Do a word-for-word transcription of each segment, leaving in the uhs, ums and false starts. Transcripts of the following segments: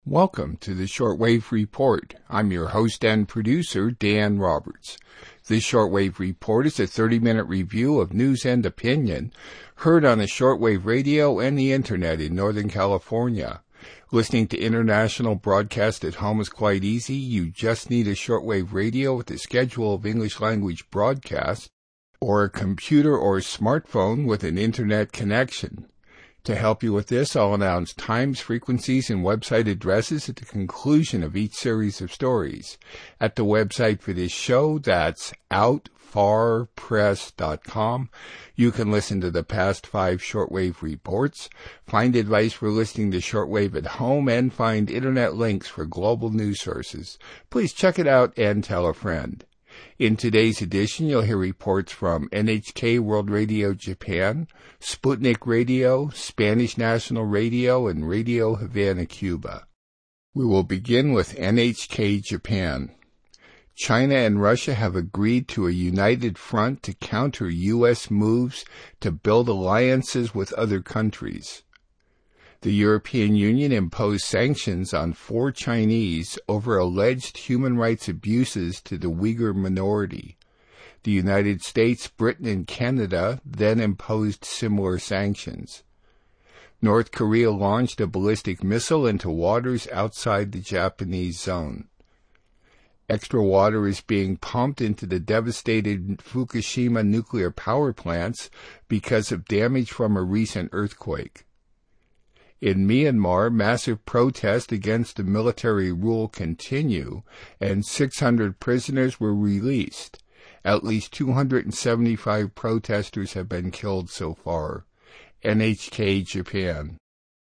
Welcome to the Shortwave Report. I'm your host and producer, Dan Roberts. This Shortwave Report is a thirty-minute review of news and opinion heard on the shortwave radio and the Internet in Northern California. Listening to international broadcast at home is quite easy. You just need a shortwave radio with a schedule of English language broadcasts or a computer or smartphone with an Internet connection. To help you with this, I'll announce times, frequencies, and website addresses at the conclusion of each series of stories. At the website for this show, that's out far press dot com, you can listen to the past five shortwave reports, find advice for listening to shortwave at home, and find Internet links for global news sources. Please check it out and tell a friend. In today's edition, you'll hear reports from N H K World Radio Japan, Sputnik Radio, Spanish National Radio, and Radio Havana, Cuba. We will begin with N H K Japan. China and Russia have agreed to a united front to counter U S moves to build alliances with other countries. The European Union imposed sanctions on four Chinese over alleged human rights abuses to the Uyghur minority. The United States, Britain, and Canada then imposed similar sanctions. North Korea launched a ballistic missile into waters outside the Japanese zone. Extra water is being pumped into the devastated Fukushima nuclear power plants because of damage from a recent earthquake. In Myanmar, massive protests against the military rule continue, and six hundred prisoners were released. At least two hundred seventy-five protesters have been killed so far. N H K Japan.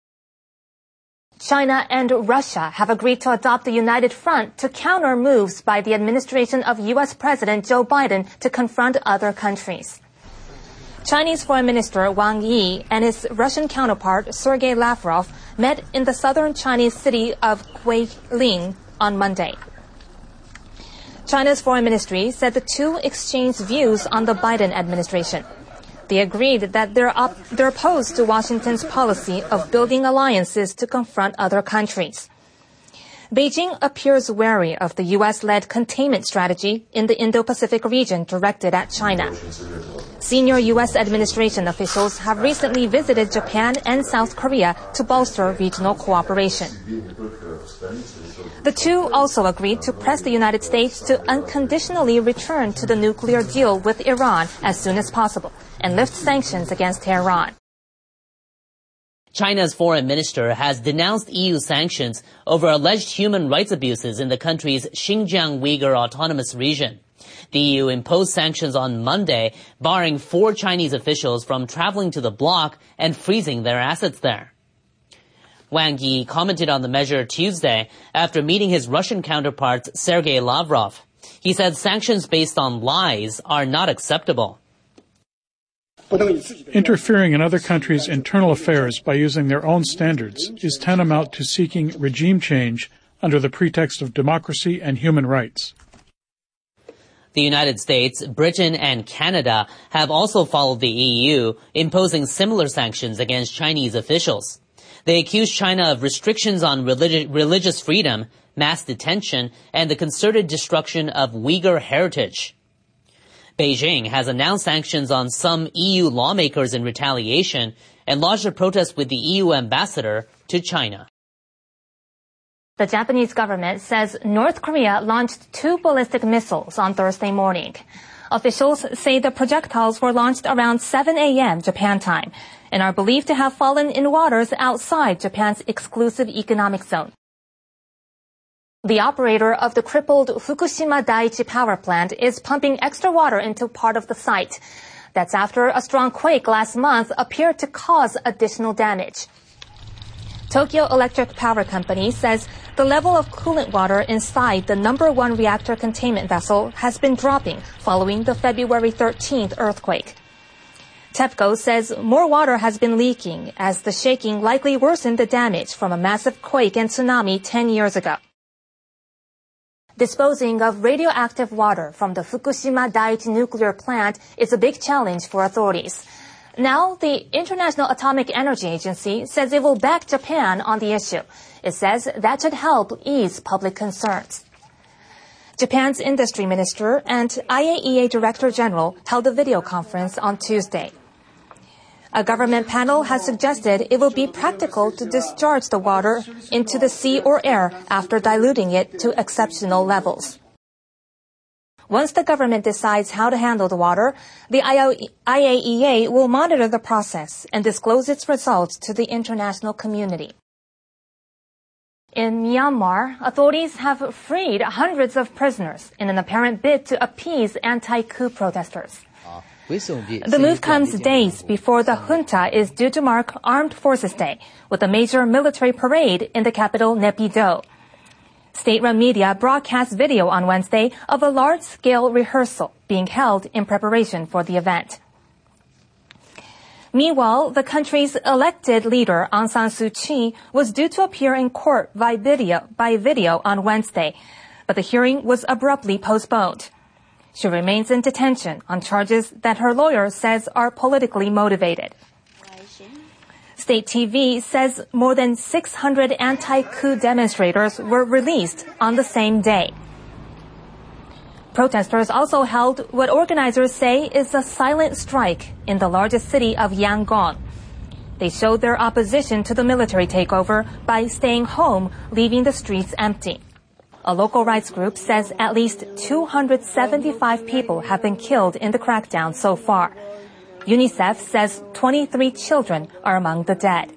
China and Russia have agreed to adopt a united front to counter moves by the administration of U S President Joe Biden to confront other countries. Chinese Foreign Minister Wang Yi and his Russian counterpart Sergei Lavrov met in the southern Chinese city of Guilin on Monday. China's foreign ministry said the two exchanged views on the Biden administration. They agreed that they're, op- they're opposed to Washington's policy of building alliances to confront other countries. Beijing appears wary of the U S-led containment strategy in the Indo-Pacific region directed at China. Senior U S administration officials have recently visited Japan and South Korea to bolster regional cooperation. The two also agreed to press the United States to unconditionally return to the nuclear deal with Iran as soon as possible and lift sanctions against Tehran. China's foreign minister has denounced E U sanctions over alleged human rights abuses in the country's Xinjiang Uyghur Autonomous Region. The E U imposed sanctions on Monday, barring four Chinese officials from traveling to the bloc and freezing their assets there. Wang Yi commented on the measure Tuesday after meeting his Russian counterpart Sergei Lavrov. He said sanctions based on lies are not acceptable. Interfering in other countries' internal affairs by using their own standards is tantamount to seeking regime change under the pretext of democracy and human rights. The United States, Britain, and Canada have also followed the E U, imposing similar sanctions against Chinese officials. They accuse China of restrictions on religi- religious freedom, mass detention, and the concerted destruction of Uyghur heritage. Beijing has announced sanctions on some E U lawmakers in retaliation and lodged a protest with the E U ambassador to China. The Japanese government says North Korea launched two ballistic missiles on Thursday morning. Officials say the projectiles were launched around seven a.m. Japan time and are believed to have fallen in waters outside Japan's exclusive economic zone. The operator of the crippled Fukushima Daiichi power plant is pumping extra water into part of the site. That's after a strong quake last month appeared to cause additional damage. Tokyo Electric Power Company says the level of coolant water inside the number one reactor containment vessel has been dropping following the February thirteenth earthquake. TEPCO says more water has been leaking as the shaking likely worsened the damage from a massive quake and tsunami ten years ago. Disposing of radioactive water from the Fukushima Daiichi nuclear plant is a big challenge for authorities. Now, the International Atomic Energy Agency says it will back Japan on the issue. It says that should help ease public concerns. Japan's industry minister and I A E A director general held a video conference on Tuesday. A government panel has suggested it will be practical to discharge the water into the sea or air after diluting it to exceptional levels. Once the government decides how to handle the water, the I A E A will monitor the process and disclose its results to the international community. In Myanmar, authorities have freed hundreds of prisoners in an apparent bid to appease anti-coup protesters. The move comes days before the junta is due to mark Armed Forces Day with a major military parade in the capital, Naypyidaw. State-run media broadcast video on Wednesday of a large-scale rehearsal being held in preparation for the event. Meanwhile, the country's elected leader, Aung San Suu Kyi, was due to appear in court by video, by video on Wednesday, but the hearing was abruptly postponed. She remains in detention on charges that her lawyer says are politically motivated. State T V says more than six hundred anti-coup demonstrators were released on the same day. Protesters also held what organizers say is a silent strike in the largest city of Yangon. They showed their opposition to the military takeover by staying home, leaving the streets empty. A local rights group says at least two hundred seventy-five people have been killed in the crackdown so far. UNICEF says twenty-three children are among the dead.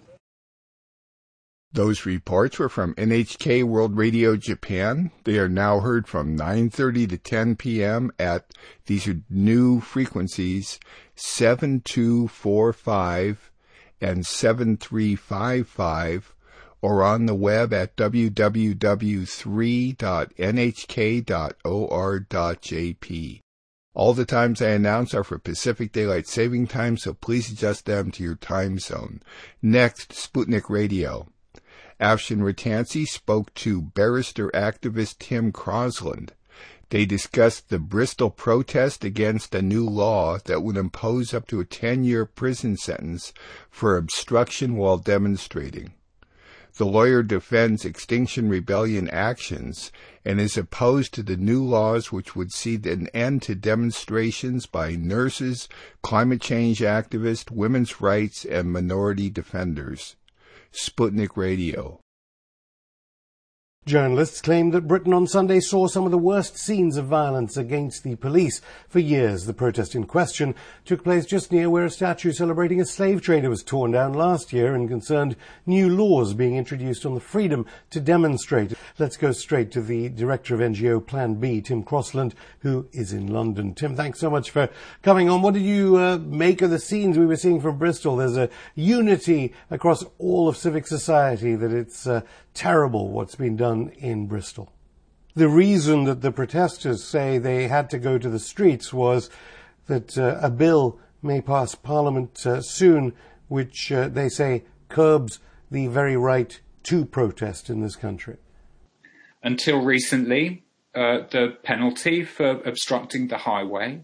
Those reports were from N H K World Radio Japan. They are now heard from nine thirty to ten p.m. at, these are new frequencies, seven two four five and seven three five five, or on the web at w w w dot three dot n h k dot o r dot j p. All the times I announce are for Pacific Daylight Saving Time, so please adjust them to your time zone. Next, Sputnik Radio. Afshin Rattansi spoke to barrister activist Tim Crosland. They discussed the Bristol protest against a new law that would impose up to a ten-year prison sentence for obstruction while demonstrating. The lawyer defends Extinction Rebellion actions and is opposed to the new laws which would see an end to demonstrations by nurses, climate change activists, women's rights, and minority defenders. Sputnik Radio. Journalists claimed that Britain on Sunday saw some of the worst scenes of violence against the police. For years, the protest in question took place just near where a statue celebrating a slave trader was torn down last year and concerned new laws being introduced on the freedom to demonstrate. Let's go straight to the director of N G O Plan B, Tim Crosland, who is in London. Tim, thanks so much for coming on. What did you uh, make of the scenes we were seeing from Bristol? There's a unity across all of civic society that it's uh, terrible what's been done in Bristol. The reason that the protesters say they had to go to the streets was that uh, a bill may pass Parliament uh, soon, which uh, they say curbs the very right to protest in this country. Until recently, uh, the penalty for obstructing the highway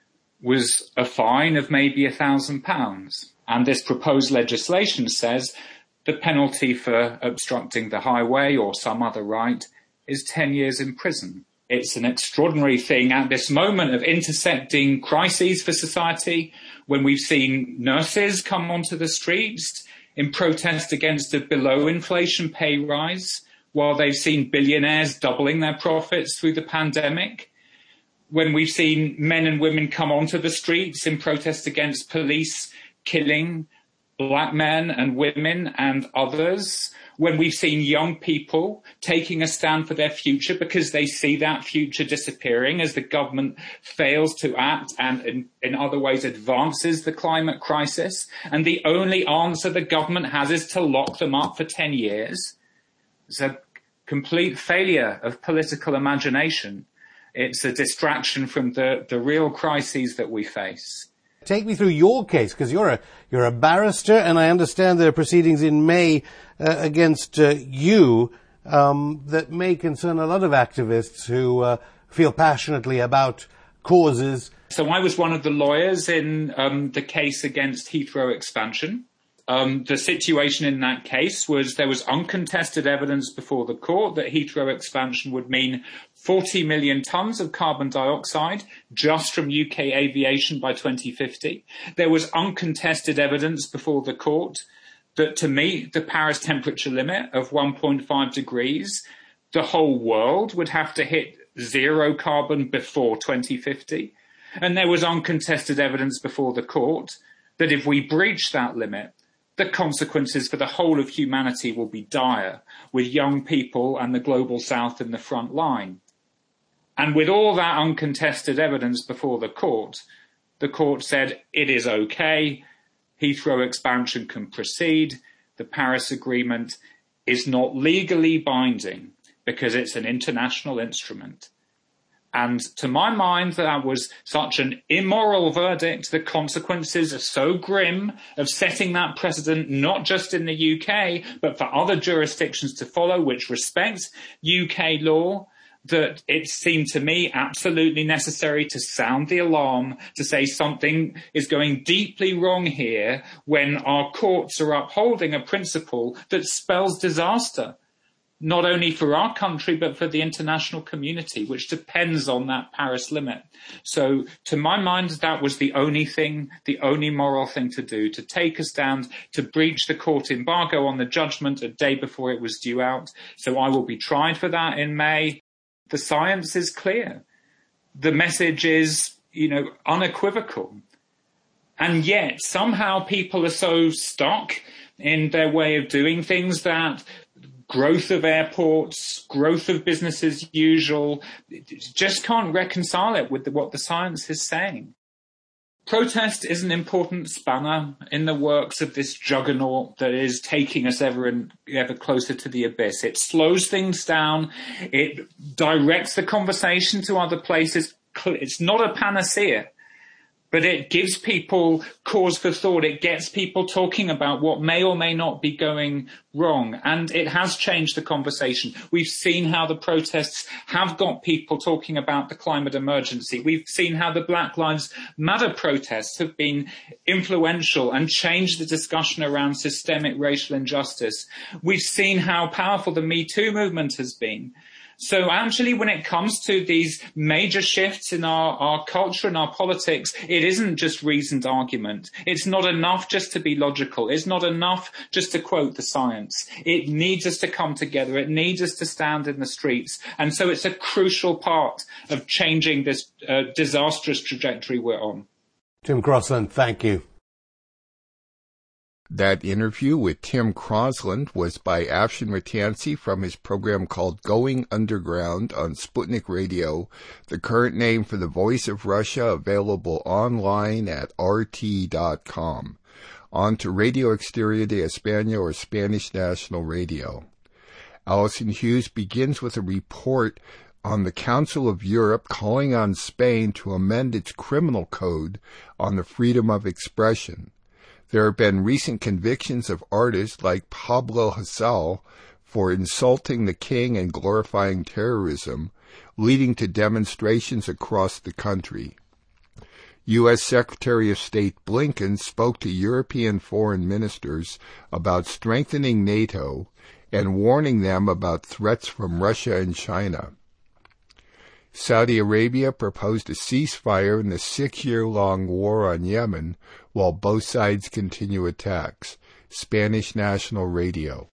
was a fine of maybe a thousand pounds. And this proposed legislation says the penalty for obstructing the highway or some other right is ten years in prison. It's an extraordinary thing at this moment of intersecting crises for society, when we've seen nurses come onto the streets in protest against a below-inflation pay rise, while they've seen billionaires doubling their profits through the pandemic, when we've seen men and women come onto the streets in protest against police killing black men and women and others, when we've seen young people taking a stand for their future because they see that future disappearing as the government fails to act and in, in other ways advances the climate crisis. And the only answer the government has is to lock them up for ten years. It's a complete failure of political imagination. It's a distraction from the, the real crises that we face. Take me through your case, because you're a you're a barrister, and I understand there are proceedings in May uh, against uh, you um, that may concern a lot of activists who uh, feel passionately about causes. So I was one of the lawyers in um, the case against Heathrow expansion. Um, the situation in that case was there was uncontested evidence before the court that Heathrow expansion would mean forty million tonnes of carbon dioxide just from U K aviation by twenty fifty. There was uncontested evidence before the court that to meet the Paris temperature limit of one point five degrees, the whole world would have to hit zero carbon before twenty fifty. And there was uncontested evidence before the court that if we breach that limit, the consequences for the whole of humanity will be dire, with young people and the global south in the front line. And with all that uncontested evidence before the court, the court said it is okay, Heathrow expansion can proceed, the Paris Agreement is not legally binding because it's an international instrument. And to my mind, that was such an immoral verdict. The consequences are so grim of setting that precedent, not just in the U K, but for other jurisdictions to follow, which respect U K law, that it seemed to me absolutely necessary to sound the alarm, to say something is going deeply wrong here when our courts are upholding a principle that spells disaster, not only for our country, but for the international community, which depends on that Paris limit. So to my mind, that was the only thing, the only moral thing to do, to take a stand, to breach the court embargo on the judgment a day before it was due out. So I will be tried for that in May. The science is clear. The message is, you know, unequivocal. And yet somehow people are so stuck in their way of doing things that growth of airports, growth of business as usual, just can't reconcile it with the, what the science is saying. Protest is an important spanner in the works of this juggernaut that is taking us ever and ever closer to the abyss. It slows things down. It directs the conversation to other places. It's not a panacea, but it gives people cause for thought. It gets people talking about what may or may not be going wrong. And it has changed the conversation. We've seen how the protests have got people talking about the climate emergency. We've seen how the Black Lives Matter protests have been influential and changed the discussion around systemic racial injustice. We've seen how powerful the Me Too movement has been. So actually, when it comes to these major shifts in our, our culture and our politics, it isn't just reasoned argument. It's not enough just to be logical. It's not enough just to quote the science. It needs us to come together. It needs us to stand in the streets. And so it's a crucial part of changing this uh, disastrous trajectory we're on. Tim Crossland, thank you. That interview with Tim Crossland was by Afshin Rattansi from his program called Going Underground on Sputnik Radio, the current name for the Voice of Russia, available online at r t dot com. On to Radio Exterior de España, or Spanish National Radio. Allison Hughes begins with a report on the Council of Europe calling on Spain to amend its criminal code on the freedom of expression. There have been recent convictions of artists like Pablo Hasél for insulting the king and glorifying terrorism, leading to demonstrations across the country. U S Secretary of State Blinken spoke to European foreign ministers about strengthening NATO and warning them about threats from Russia and China. Saudi Arabia proposed a ceasefire in the six-year-long war on Yemen while both sides continue attacks. Spanish National Radio.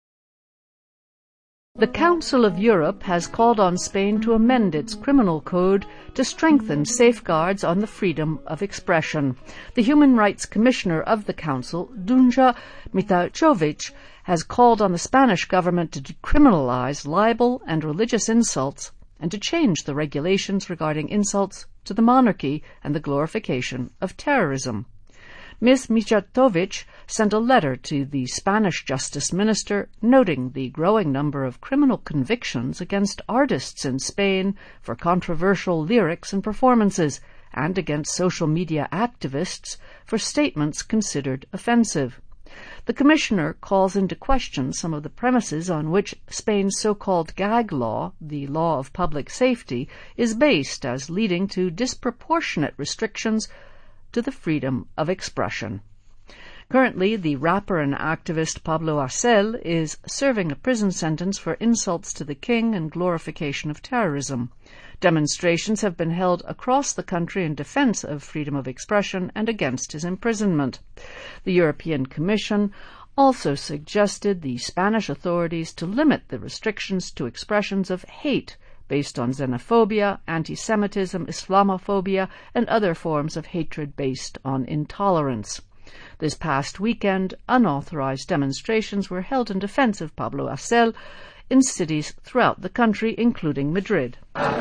The Council of Europe has called on Spain to amend its criminal code to strengthen safeguards on the freedom of expression. The Human Rights Commissioner of the Council, Dunja Mitajovic, has called on the Spanish government to decriminalize libel and religious insults and to change the regulations regarding insults to the monarchy and the glorification of terrorism. Miz Mijatovic sent a letter to the Spanish Justice Minister noting the growing number of criminal convictions against artists in Spain for controversial lyrics and performances, and against social media activists for statements considered offensive. The Commissioner calls into question some of the premises on which Spain's so-called gag law, the law of public safety, is based as leading to disproportionate restrictions to the freedom of expression. Currently, the rapper and activist Pablo Hasél is serving a prison sentence for insults to the king and glorification of terrorism. Demonstrations have been held across the country in defense of freedom of expression and against his imprisonment. The European Commission also suggested the Spanish authorities to limit the restrictions to expressions of hate based on xenophobia, anti-Semitism, Islamophobia, and other forms of hatred based on intolerance. This past weekend, unauthorized demonstrations were held in defense of Pablo Hasél in cities throughout the country, including Madrid.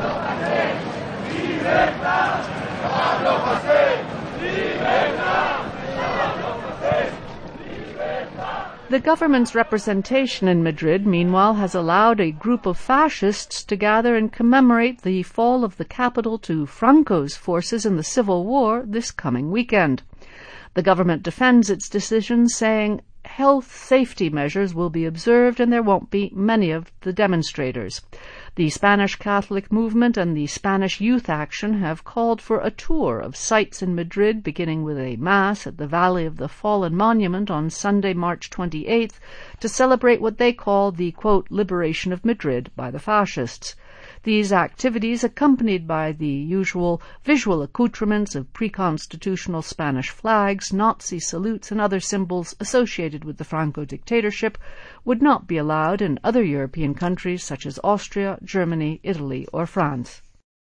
The government's representation in Madrid, meanwhile, has allowed a group of fascists to gather and commemorate the fall of the capital to Franco's forces in the Civil War this coming weekend. The government defends its decision, saying health safety measures will be observed and there won't be many of the demonstrators. The Spanish Catholic Movement and the Spanish Youth Action have called for a tour of sites in Madrid, beginning with a Mass at the Valley of the Fallen Monument on Sunday, March twenty-eighth, to celebrate what they call the, quote, liberation of Madrid by the fascists. These activities, accompanied by the usual visual accoutrements of pre-constitutional Spanish flags, Nazi salutes, and other symbols associated with the Franco dictatorship, would not be allowed in other European countries such as Austria, Germany, Italy, or France.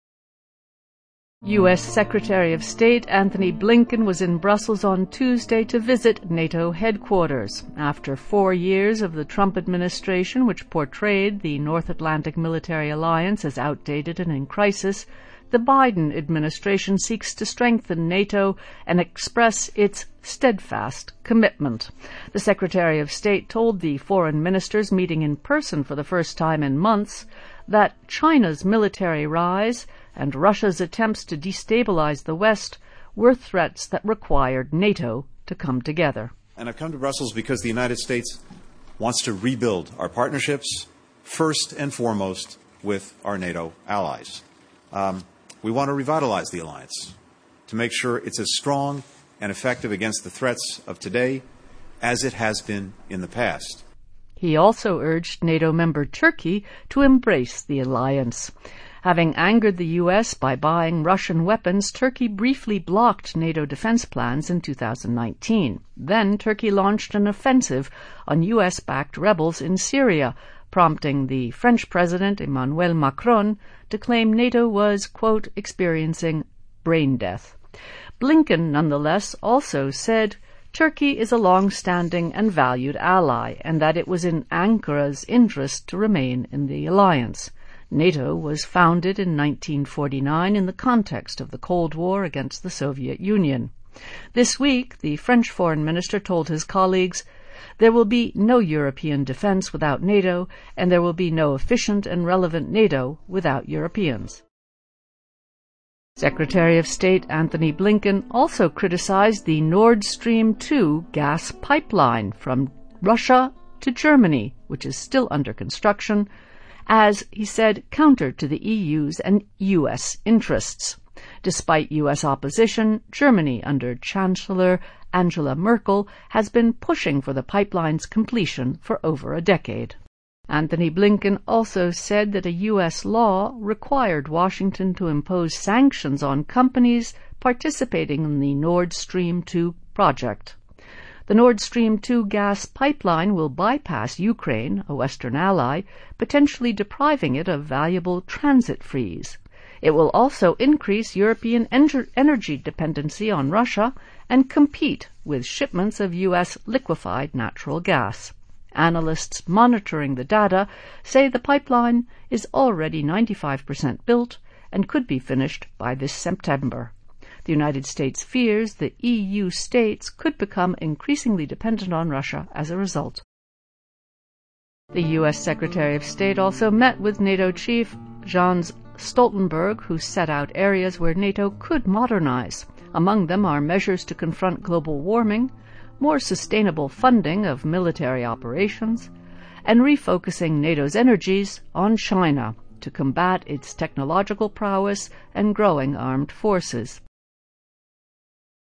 U S Secretary of State Antony Blinken was in Brussels on Tuesday to visit NATO headquarters. After four years of the Trump administration, which portrayed the North Atlantic Military Alliance as outdated and in crisis, the Biden administration seeks to strengthen NATO and express its steadfast commitment. The Secretary of State told the foreign ministers meeting in person for the first time in months that China's military rise and Russia's attempts to destabilize the West were threats that required NATO to come together. And I've come to Brussels because the United States wants to rebuild our partnerships, first and foremost with our NATO allies. Um, we want to revitalize the alliance to make sure it's as strong and effective against the threats of today as it has been in the past. He also urged NATO member Turkey to embrace the alliance. Having angered the U S by buying Russian weapons, Turkey briefly blocked NATO defense plans in two thousand nineteen. Then Turkey launched an offensive on U S-backed rebels in Syria, prompting the French President Emmanuel Macron to claim NATO was, quote, experiencing brain death. Blinken, nonetheless, also said Turkey is a long-standing and valued ally, and that it was in Ankara's interest to remain in the alliance. NATO was founded in nineteen forty-nine in the context of the Cold War against the Soviet Union. This week, the French foreign minister told his colleagues, there will be no European defense without NATO, and there will be no efficient and relevant NATO without Europeans. Secretary of State Antony Blinken also criticized the Nord Stream two gas pipeline from Russia to Germany, which is still under construction, as, he said, counter to the E U's and U S interests. Despite U S opposition, Germany, under Chancellor Angela Merkel, has been pushing for the pipeline's completion for over a decade. Antony Blinken also said that a U S law required Washington to impose sanctions on companies participating in the Nord Stream two project. The Nord Stream two gas pipeline will bypass Ukraine, a Western ally, potentially depriving it of valuable transit fees. It will also increase European en- energy dependency on Russia and compete with shipments of U S liquefied natural gas. Analysts monitoring the data say the pipeline is already ninety-five percent built and could be finished by this September. The United States fears the E U states could become increasingly dependent on Russia as a result. The U S Secretary of State also met with NATO chief Jens Stoltenberg, who set out areas where NATO could modernize. Among them are measures to confront global warming, more sustainable funding of military operations, and refocusing NATO's energies on China to combat its technological prowess and growing armed forces.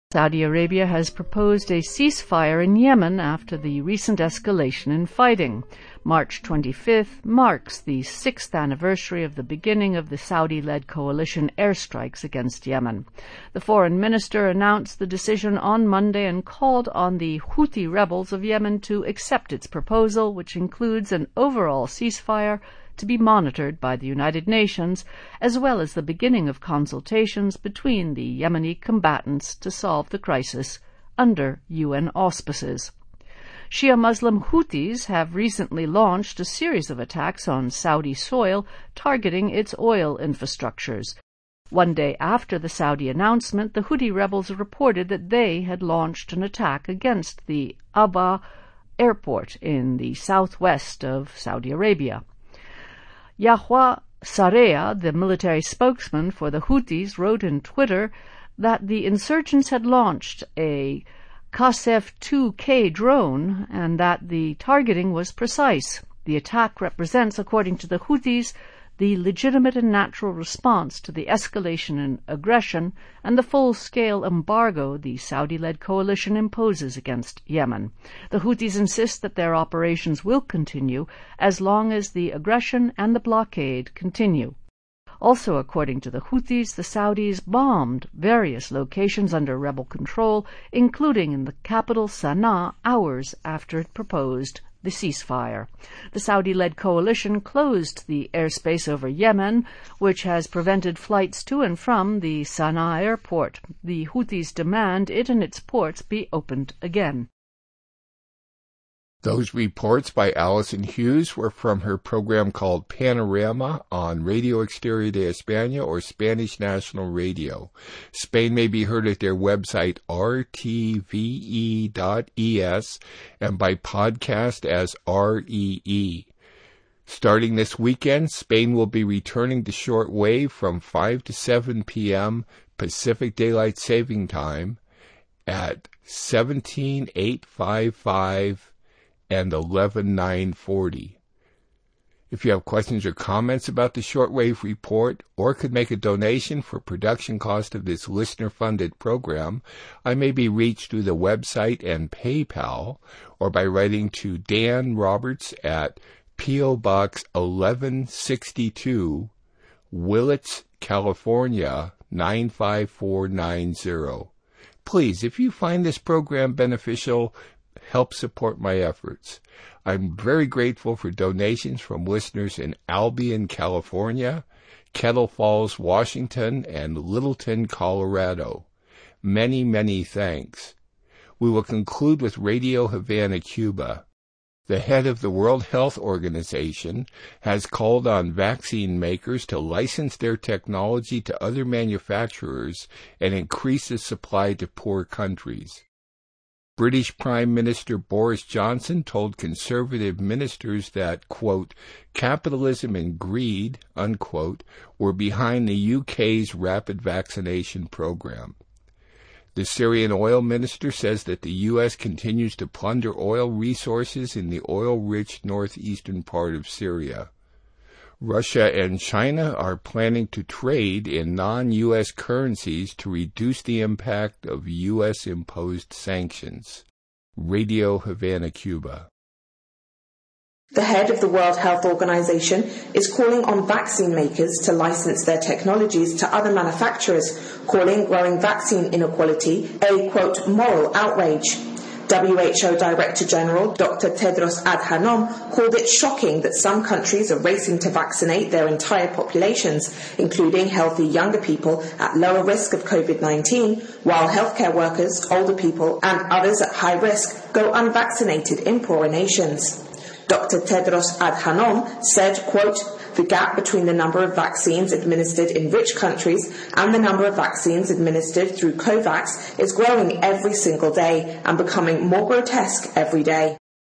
Saudi Arabia has proposed a ceasefire in Yemen after the recent escalation in fighting. March twenty-fifth marks the sixth anniversary of the beginning of the Saudi-led coalition airstrikes against Yemen. The foreign minister announced the decision on Monday and called on the Houthi rebels of Yemen to accept its proposal, which includes an overall ceasefire to be monitored by the United Nations, as well as the beginning of consultations between the Yemeni combatants to solve the crisis under U N auspices. Shia Muslim Houthis have recently launched a series of attacks on Saudi soil targeting its oil infrastructures. One day after the Saudi announcement, the Houthi rebels reported that they had launched an attack against the Aba airport in the southwest of Saudi Arabia. Yahya Sarea, the military spokesman for the Houthis, wrote in Twitter that the insurgents had launched a Qasef two K drone and that the targeting was precise. The attack represents, according to the Houthis, the legitimate and natural response to the escalation in aggression and the full-scale embargo the Saudi-led coalition imposes against Yemen. The Houthis insist that their operations will continue as long as the aggression and the blockade continue. Also, according to the Houthis, the Saudis bombed various locations under rebel control, including in the capital Sana'a, hours after it proposed the ceasefire. The Saudi-led coalition closed the airspace over Yemen, which has prevented flights to and from the Sana'a airport. The Houthis demand it and its ports be opened again. Those reports by Allison Hughes were from her program called Panorama on Radio Exterior de España or Spanish National Radio. Spain may be heard at their website r t v e dot e s and by podcast as R E E. Starting this weekend, Spain will be returning to shortwave from five to seven p.m. Pacific Daylight Saving Time at seventeen eight fifty-five and eleven nine forty. If you have questions or comments about the Shortwave Report or could make a donation for production cost of this listener-funded program, I may be reached through the website and PayPal or by writing to Dan Roberts at P O. Box eleven sixty-two, Willits, California, nine five four nine zero. Please, if you find this program beneficial, help support my efforts. I'm very grateful for donations from listeners in Albion, California, Kettle Falls, Washington, and Littleton, Colorado. Many, many thanks. We will conclude with Radio Havana, Cuba. The head of the World Health Organization has called on vaccine makers to license their technology to other manufacturers and increase the supply to poor countries. British Prime Minister Boris Johnson told Conservative ministers that, quote, capitalism and greed, unquote, were behind the U K's rapid vaccination program. The Syrian oil minister says that the U S continues to plunder oil resources in the oil-rich northeastern part of Syria. Russia and China are planning to trade in non-U S currencies to reduce the impact of U S-imposed sanctions. Radio Havana, Cuba. The head of the World Health Organization is calling on vaccine makers to license their technologies to other manufacturers, calling growing vaccine inequality a, quote, moral outrage. W H O Director General Doctor Tedros Adhanom called it shocking that some countries are racing to vaccinate their entire populations, including healthy younger people at lower risk of COVID nineteen, while healthcare workers, older people and others at high risk go unvaccinated in poorer nations. Doctor Tedros Adhanom said, quote, the gap between the number of vaccines administered in rich countries and the number of vaccines administered through COVAX is growing every single day and becoming more grotesque every day.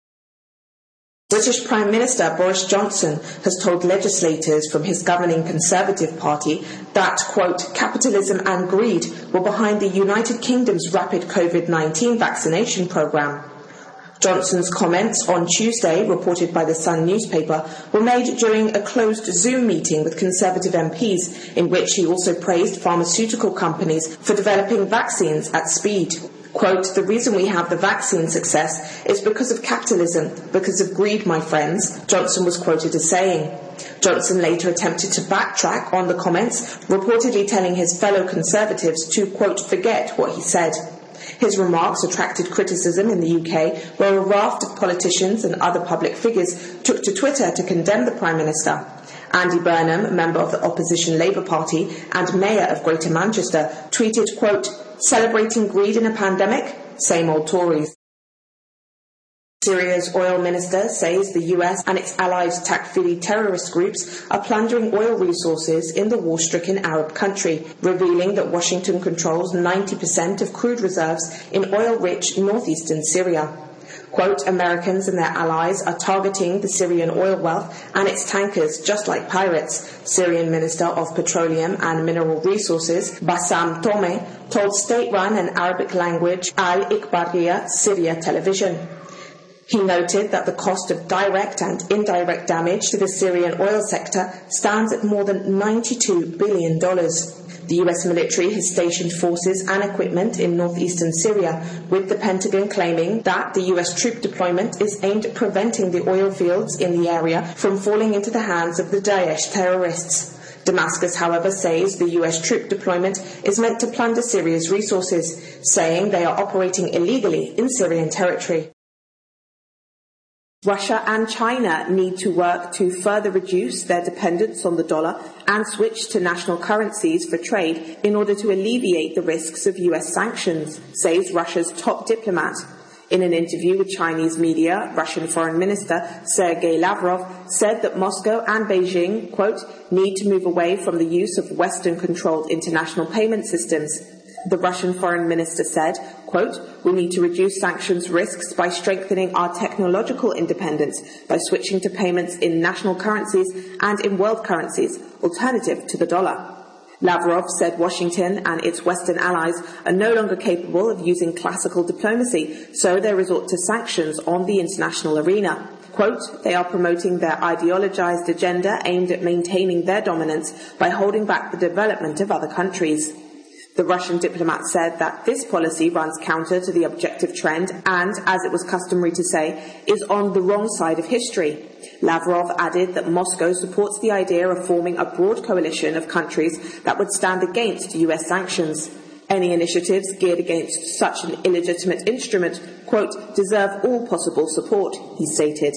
British Prime Minister Boris Johnson has told legislators from his governing Conservative Party that, quote, capitalism and greed were behind the United Kingdom's rapid COVID nineteen vaccination programme. Johnson's comments on Tuesday, reported by the Sun newspaper, were made during a closed Zoom meeting with Conservative M Ps, in which he also praised pharmaceutical companies for developing vaccines at speed. Quote, "The reason we have the vaccine success is because of capitalism, because of greed, my friends," Johnson was quoted as saying. Johnson later attempted to backtrack on the comments, reportedly telling his fellow Conservatives to, quote, "forget what he said." His remarks attracted criticism in the U K, where a raft of politicians and other public figures took to Twitter to condemn the Prime Minister. Andy Burnham, member of the opposition Labour Party and Mayor of Greater Manchester, tweeted, quote, "Celebrating greed in a pandemic? Same old Tories." Syria's oil minister says the U S and its allied Takfiri terrorist groups are plundering oil resources in the war-stricken Arab country, revealing that Washington controls ninety percent of crude reserves in oil-rich northeastern Syria. Quote, "Americans and their allies are targeting the Syrian oil wealth and its tankers just like pirates," Syrian Minister of Petroleum and Mineral Resources Bassam Tome told state-run and Arabic-language Al-Ikhbariyya Syria television. He noted that the cost of direct and indirect damage to the Syrian oil sector stands at more than ninety-two billion dollars. The U S military has stationed forces and equipment in northeastern Syria, with the Pentagon claiming that the U S troop deployment is aimed at preventing the oil fields in the area from falling into the hands of the Daesh terrorists. Damascus, however, says the U S troop deployment is meant to plunder Syria's resources, saying they are operating illegally in Syrian territory. Russia and China need to work to further reduce their dependence on the dollar and switch to national currencies for trade in order to alleviate the risks of U S sanctions, says Russia's top diplomat. In an interview with Chinese media, Russian Foreign Minister Sergei Lavrov said that Moscow and Beijing, quote, "need to move away from the use of Western-controlled international payment systems." The Russian foreign minister said, quote, "We need to reduce sanctions risks by strengthening our technological independence, by switching to payments in national currencies and in world currencies, alternative to the dollar." Lavrov said Washington and its Western allies are no longer capable of using classical diplomacy, so they resort to sanctions on the international arena. Quote, "They are promoting their ideologized agenda aimed at maintaining their dominance by holding back the development of other countries." The Russian diplomat said that this policy runs counter to the objective trend and, as it was customary to say, is on the wrong side of history. Lavrov added that Moscow supports the idea of forming a broad coalition of countries that would stand against U S sanctions. Any initiatives geared against such an illegitimate instrument, quote, "deserve all possible support," he stated.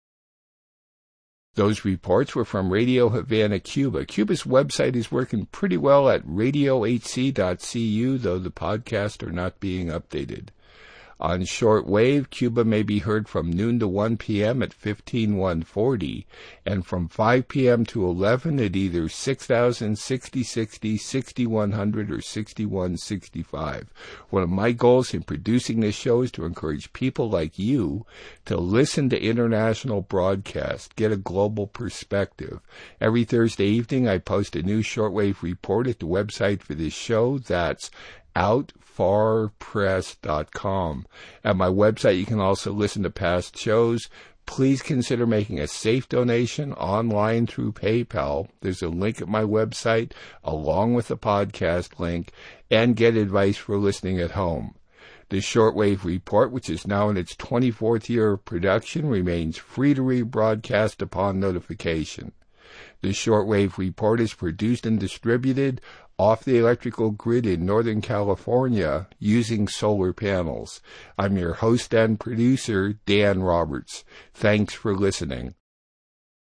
Those reports were from Radio Havana, Cuba. Cuba's website is working pretty well at radio h c dot c u, though the podcasts are not being updated. On shortwave, Cuba may be heard from noon to one p.m. at fifteen one forty, and from five p.m. to eleven at either six thousand, sixty sixty, sixty-one hundred, or sixty-one sixty-five. One of my goals in producing this show is to encourage people like you to listen to international broadcasts, get a global perspective. Every Thursday evening, I post a new shortwave report at the website for this show. That's out far press dot com. At my website, you can also listen to past shows. Please consider making a safe donation online through PayPal. There's a link at my website, along with the podcast link, and get advice for listening at home. The Shortwave Report, which is now in its twenty-fourth year of production, remains free to rebroadcast upon notification. The Shortwave Report is produced and distributed off the electrical grid in Northern California using solar panels. I'm your host and producer, Dan Roberts. Thanks for listening.